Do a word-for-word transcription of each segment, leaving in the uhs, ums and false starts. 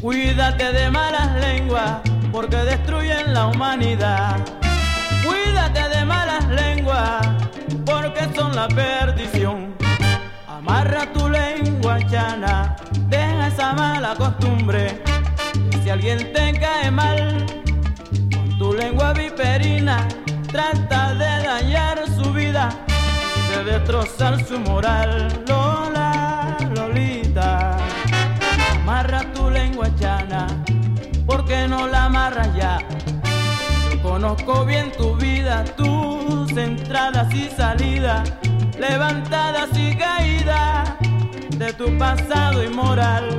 Cuídate de malas lenguas, porque destruyen la humanidad. Cuídate de malas lenguas, porque son la perdición. Amarra tu lengua, chana, deja esa mala costumbre. Si alguien te cae mal, con tu lengua viperina, trata de dañar su vida, de destrozar su moral. Lola, Lolita, amarra tu lengua, chana, porque no la amarras ya. Yo conozco bien tu vida, tus entradas y salidas, levantadas y caídas de tu pasado inmoral.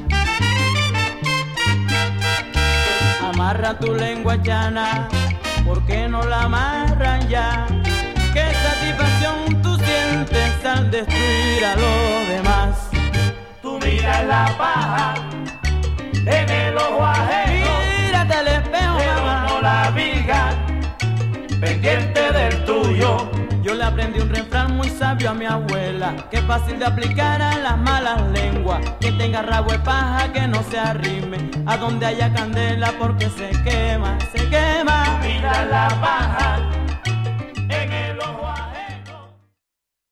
Amarra tu lengua, llana, porque no la amarran ya. ¿Qué satisfacción tú sientes al destruir a los demás? Tú miras la paja en el ojo ajeno, mírate al espejo, pero mamá, no la viga pendiente del tuyo. Yo le aprendí un refrán muy sabio a mi abuela, que es fácil de aplicar a las malas lenguas. Que tenga rabo de paja, que no se arrime a donde haya candela, porque se quema, se quema. Mira la paja